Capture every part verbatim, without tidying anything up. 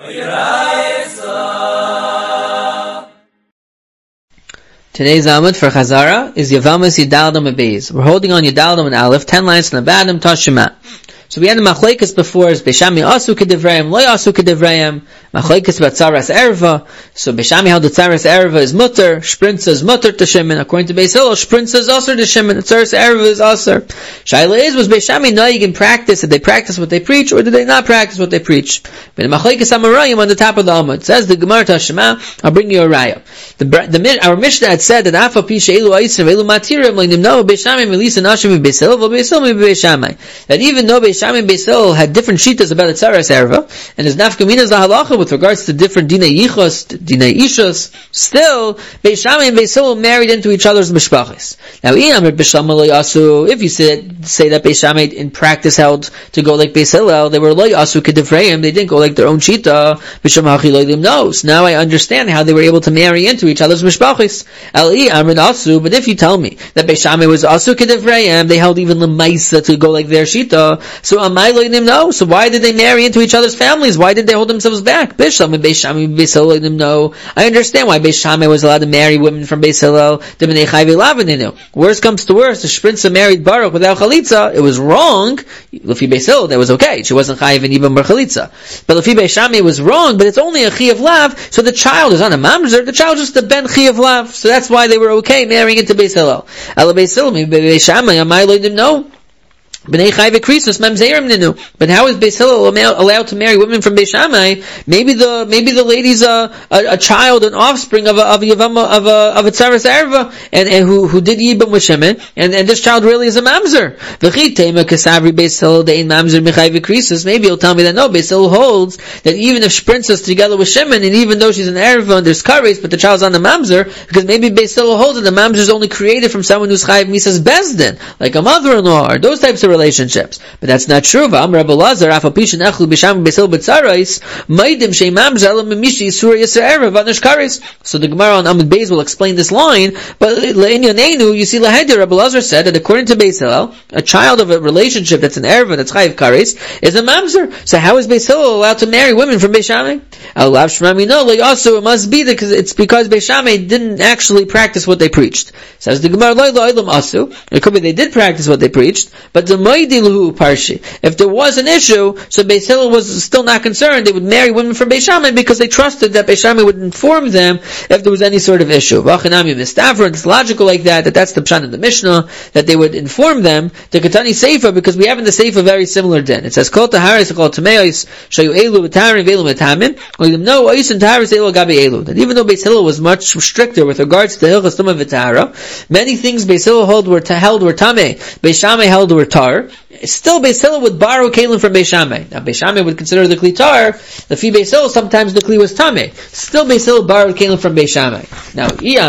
Today's Amud for Chazara is Yavamas Yidaldam Abeis. We're holding on Yidaldam and Aleph, ten lines from the bottom, Tashima. So we had the Machlekes before, is Beishami Asu Kedevrayim, Loi Asu Kedevrayim, Machlekes about Tzaras Erva. So Beishami held the Tzaras Erva is Mutter, Shprinza is Mutter to Shimon. According to Beis Hillel, Shprinza is Aser to Shimon, Tzaras Erva is Aser. Shaila is, was Beishami Noig in practice? Did they practice what they preach, or did they not practice what they preach? But the Machlekes Amarayim on the top of the Amud says the Gemara Tashima, I'll bring you a raya. The, the, our Mishnah had said that Afa Pisha Elu Aisim Elu Matirim Leinim No Beishami Melisa Nashim Beis Hillel Beis Hillel Beishamai. That even though Beishami and Beis Hillel had different shitas about the Tzaras Erva, and his nafkaminas the halacha with regards to different dinei yichos, dinei ishos, still Beishami and Beis Hillel married into each other's mishpachos. Now, if you say, say that Beishami in practice held to go like Beis Hillel, they were loy asu kedivreim, they didn't go like their own shita. Bisham hachi loylim knows. Now I understand how they were able to marry into each other's mishpachos. Ali amrin asu, but if you tell me that Beishami was asu kedivreim, they held even lemaisa to go like their shita. So amai loylim know. So why did they marry into each other's families? Why did they hold themselves back? Bisham and Beishami Beis Hillel loylim know. I understand why Beishami was allowed to marry women from Beis Hillel. Demenei chayve lavaninu. Worst comes to worst, the Shprinza married Baruch without chalitza. It was wrong. Lefi Beis Hillel, that was okay. She wasn't chayiv and even bar chalitza. But Lefi Beishami it was wrong. But it's only a chi of lav. So the child is on a mamzer. The child is just a ben chi of lav. So that's why they were okay marrying into Beis Hillel. Ela Beis Hillel, maybe Beishami, amai loydim no. But how is Beis Hillel allowed to marry women from Beis Shammai? Maybe the maybe the lady's a, a, a child, an offspring of a of a Yavama, of a of a Tzaras Erva, and, and who who did Yibam with Shimon, and and this child really is a mamzer. Maybe he'll tell me that no, Beis Hillel holds that even if Shprinza is together with Shimon, and even though she's an Erva and there's kares, but the child's on the mamzer, because maybe Beis Hillel holds that the mamzer is only created from someone who's chayiv misas bezdin, like a mother-in-law, or those types of relationships. But that's not true. So the Gemara on Amud Beis will explain this line, but you see Laheder, Rabbi Lazar said that according to Beis Hillel, a child of a relationship that's an erva, that's chayiv kares, is a mamzer. So how is Beis Hillel allowed to marry women from Beis Shammai? Also, it must be because it's because Beis Shammai didn't actually practice what they preached. Says the Gemara, it could be they did practice what they preached, but the if there was an issue, so Beis Hillel was still not concerned. They would marry women from Beis Shammai because they trusted that Beis Shammai would inform them if there was any sort of issue. It's logical like that, that that's the pshat of the Mishnah, that they would inform them. The Katani Seifa, because we have in the Seifa very similar din. It says, Kol taharis, kol tameis, shayu elu v'taharim v'elu v'tamim, no ois and taharis elu gabi elu. That even though Beis Hillel was much stricter with regards to Hilchas Tumah v'tahara, many things Beis Hillel held were, held were tameh, Beis Shammai held were tar. Still, Beis Hillel would borrow kelim from Beis Shammai. Now, Beis Shammai would consider the kli tar. The fi Beis Hillel, sometimes the kli was tameh. Still, Beis Hillel borrowed kelim from Beis Shammai. Now,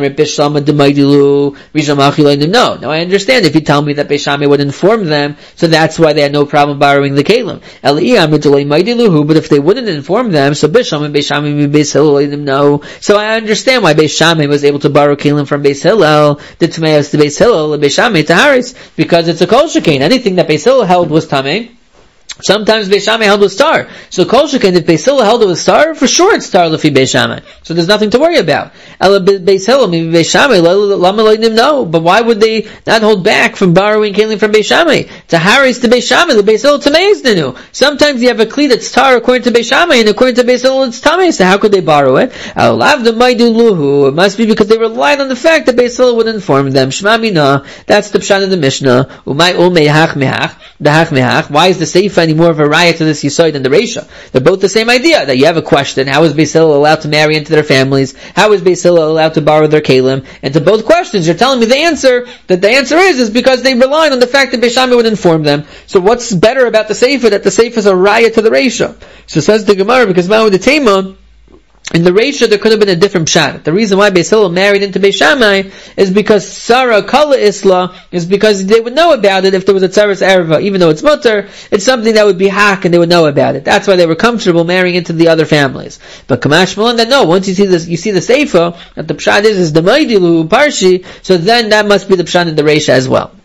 no. Now, I understand if you tell me that Beis Shammai would inform them, so that's why they had no problem borrowing the kelim. But if they wouldn't inform them, so Beis Shammai, Beis Shammai, Beis Hillel, no. So I understand why Beis Shammai was able to borrow kelim from Beis Hillel, the tameas to Beis Hillel, Beis Shammai to Haris, because it's a kol shekain. Anything that Beis Hillel held was tameh. Sometimes Beis Shammai held with star. So kol shekain, if Beis Hillel held it with star, for sure it's star lefi Beis Shammai. So there's nothing to worry about. Ela Beis Hillel, maybe Beis Shammai, lama loynim no. But why would they not hold back from borrowing kelim from Beis Shammai? To Haris to Beis Shammai, the Beis Hillel tameis nenu. Sometimes you have a kli that's star according to Beis Shammai, and according to Beis Hillel it's tamei. So how could they borrow it? Alav the maidu luhu. It must be because they relied on the fact that Beis Hillel would inform them. Shema mina. That's the pshat of the Mishnah. Umay umay hach mehach. The hach mehach. Why is the seifa any more of a raya to this yisoid than the reisha? They're both the same idea. That you have a question: how is Beis Hillel allowed to marry into their families? How is Beis Hillel allowed to borrow their kelim? And to both questions, you're telling me the answer that the answer is is because they relied on the fact that Beis Shammai would inform them. So what's better about the seifa that the seifa is a raya to the reisha? So says the Gemara, because Ma'u the Tema, in the Reisha there could have been a different pshat. The reason why Beis Hillel married into Beis Shammai is because Sarah Kala Isla is because they would know about it if there was a Tzaras Erva. Even though it's mutter, it's something that would be hak and they would know about it. That's why they were comfortable marrying into the other families. But Kamash Malon, that no, once you see this, you see the Seifa, that the pshat is, is the Maidilu Parshi, so then that must be the pshat in the Reisha as well.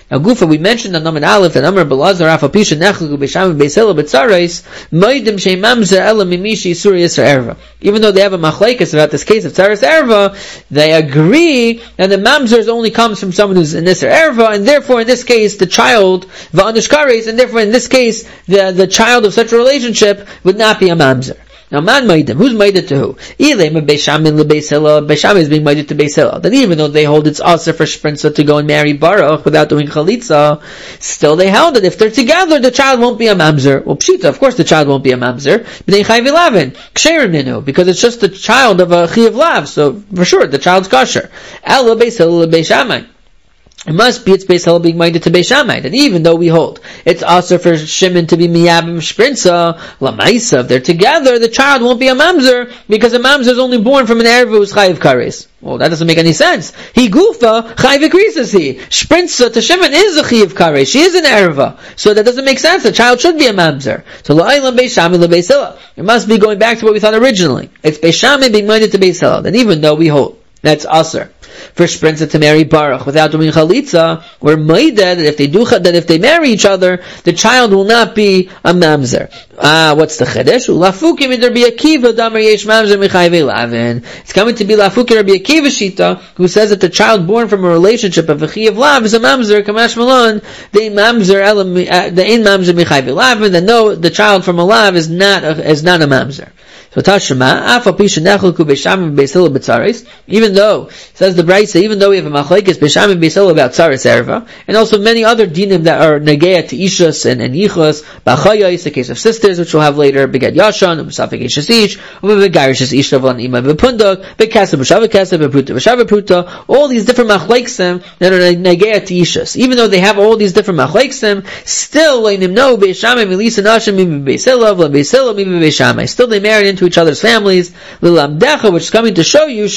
Now, Gufa, we mentioned on Naman Aleph that Amar Belazar Afapisha Nechlu B'Sham Beis Hillel B'Tzarais Moedim Shei Mamzer Ela Mimishi Yisur Yisur Erva. Even though they have a machlekes about this case of Tzaras Erva, they agree that the Mamzer only comes from someone who's in Yisur Erva, and therefore in this case the child V'Anish Kares, and therefore in this case the the child of such a relationship would not be a Mamzer. Now, man maidim, who's maided to who? Ilem Beishamin leBeis Hillel, Beishamin is being maided to Beis Hillel. Then even though they hold it's also for Shprinza to go and marry Baruch without doing Chalitza, still they held that if they're together, the child won't be a mamzer. Well, pshita, of course the child won't be a mamzer. B'nei Chayv Lavin, Ksherim Ninu, because it's just the child of a Chiyav Lav, so for sure the child's kosher. Ela Beis Hillel leBeishamin. It must be it's Beis Hillel being minded to Beis Shammai. And even though we hold it's also for Shimon to be Miyabim Shprinza, Lamaisa, if they're together, the child won't be a mamzer, because a mamzer is only born from an Erev who's Chayiv Kares. Well, that doesn't make any sense. He Gufa, Chayiv Krisis he. Shprinza to Shimon is a Chayiv Kares. She is an Ereva. So that doesn't make sense. The child should be a mamzer. So La'ilam Beis Shammai leBeis Hillel. It must be going back to what we thought originally. It's Beis Shammai being minded to Beis Hillel. And even though we hold that's Aser for Shprinza to marry Baruch without doing Chalitza, we're maided that if they do that if they marry each other, the child will not be a mamzer. Ah, what's the Chedesh? Lafukim in Rabbi Akiva damar yesh mamzer michayve lavin. It's coming to be Lafukim Rabbi Akiva Shita, who says that the child born from a relationship of a Chiyav Lav is a mamzer. Kamash Malon, the mamzer, the in mamzer michayve lavin. That no, the child from a lav is not a, is not a mamzer. So Tashma, Afa Pisha Nechel Ku Beisham Beis Hillel B'Tzarais. Even though says the Braisa, even though we have a machlekes Beisham and Beis Hillel about Tzaras Erva, and also many other dinim that are negeya to Ishus and, and Yichus, B'Achayos, the case of sisters, which we'll have later, Begad Yashan, B'Safik Ishus Ish, B'Garish Ish Shavan Ima B'Pundok, B'Kasab B'Shav Kasab B'Pruta B'Shav Pruta, all these different machleksim that are negeya to Ishus. Even though they have all these different machleksim, still Leinim no Beisham and Melisa Nashim Mim Beis Hillel, Beis Hillel Mim Beisham. Still they married into each other's families, which is coming to show you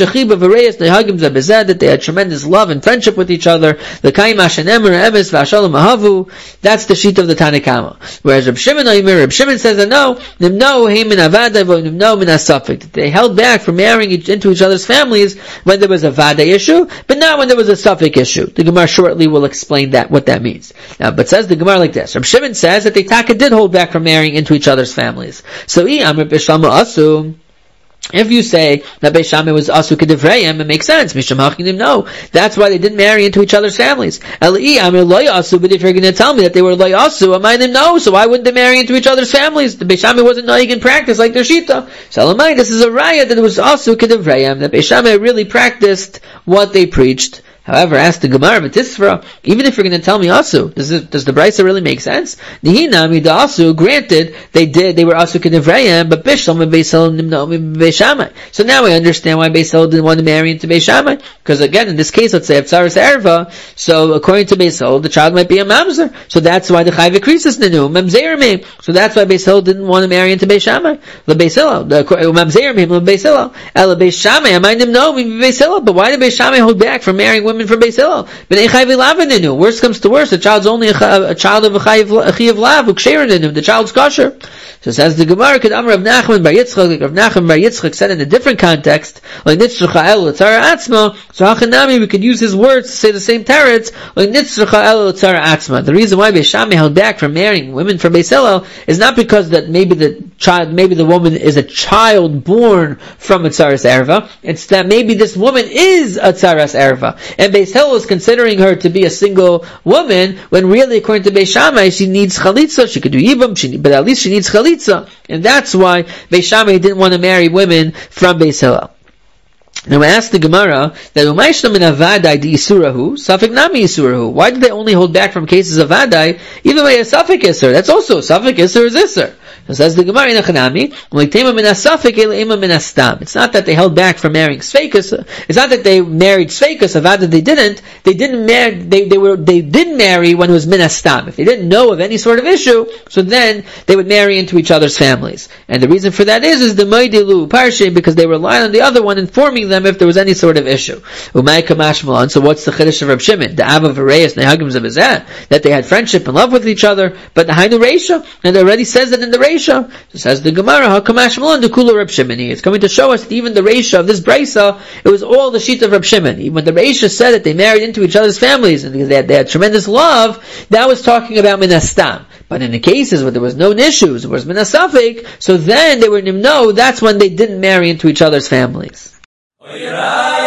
that they had tremendous love and friendship with each other. The that's the sheet of the Tanakama. Whereas Reb Shimon, Reb Shimon says that no, that they held back from marrying into each other's families when there was a vada issue, but not when there was a suffix issue. The Gemara shortly will explain that what that means. Now, but says the Gemara like this: Reb Shimon says that they taka did hold back from marrying into each other's families. So, if you say that Beis Shammai was asu k'divrayim, it makes sense. Misham hachinim, no. That's why they didn't marry into each other's families. Eli amir lo yasu, but if you're going to tell me that they were lo yasu, I might know. So why wouldn't they marry into each other's families? The Beis Shammai wasn't noig in practice like their shita. So Elamai, this is a raya that it was asu k'divrayim, that Beis Shammai really practiced what they preached. However, ask the Gemara V'Tisra, even if you're going to tell me asu, does, it, does the Brisa really make sense? Nihinami da asu, granted, they did, they were asu k'divrayim, but Bishlam and Beis Hillel nimno Beis Shammai. So now I understand why Beis Hillel didn't want to marry into Beis Shammai. Because again, in this case, let's say if Tzaras Erva, so according to Beis Hillel, the child might be a mamzer. So that's why the Chayv Krisis nenu, mamzer me. So that's why Beis Hillel didn't want to marry into Beis Shammai. Le Beis Hillel, the mamzer me, le Beis Hillel. Ela Beis Shammai, I might nimno Beis Hillel, but why did Beis Shammai hold back from marrying women from Beis Hillel? Worst comes to worst, the child's only a, a child of a Chiyav Lav, the child's kosher. So says the Gemara, Kad Amar Rav Nachman bar Yitzchak, like Rav Nachman bar Yitzchak said in a different context, like Nitzrucha El L'Tzara Atzma, so Hachanami, we could use his words to say the same teretz, like Nitzrucha El L'Tzara Atzma. The reason why Beis Shammai held back from marrying women from Beis Hillel is not because that maybe the child, maybe the woman is a child born from a Tzaras Erva, it's that maybe this woman is a Tzaras Erva, and Beis Hillel is considering her to be a single woman, when really, according to Beis Shammai, she needs chalitza, she could do yibam, she, but at least she needs chalitza. And that's why Beis Shammai didn't want to marry women from Beis Hillel. Now I asked the Gemara that Umayshna min avadai di isurahu, safik nami isurahu. Why did they only hold back from cases of vadai, even by a safik isur? That's also safik isur is isur. So says the Gemara in Achanami, it's not that they held back from marrying Sveikus. It's not that they married Sveikus, Avada they didn't. They didn't marry, they, they were, they did marry when it was Minastam. If they didn't know of any sort of issue, so then they would marry into each other's families. And the reason for that is, is the Moedilu Parshe, because they relied on the other one, informing divorcing them if there was any sort of issue. So what's the chiddush of Reb Shimon? The Ava V'Reis Nehagim Zebezeh, that they had friendship and love with each other, but the Hainu Reisha, and it already says that in the Reisha. So says the Gemara, HaKamash Malon Dekula Reb Shimon. It's coming to show us that even the Reisha of this Brisa, it was all the sheet of Reb Shimon. Even when the Reisha said that they married into each other's families and they had, they had tremendous love, that was talking about Minastam. But in the cases where there was no issues, there was Minasafik, so then they were Nimno, that's when they didn't marry into each other's families.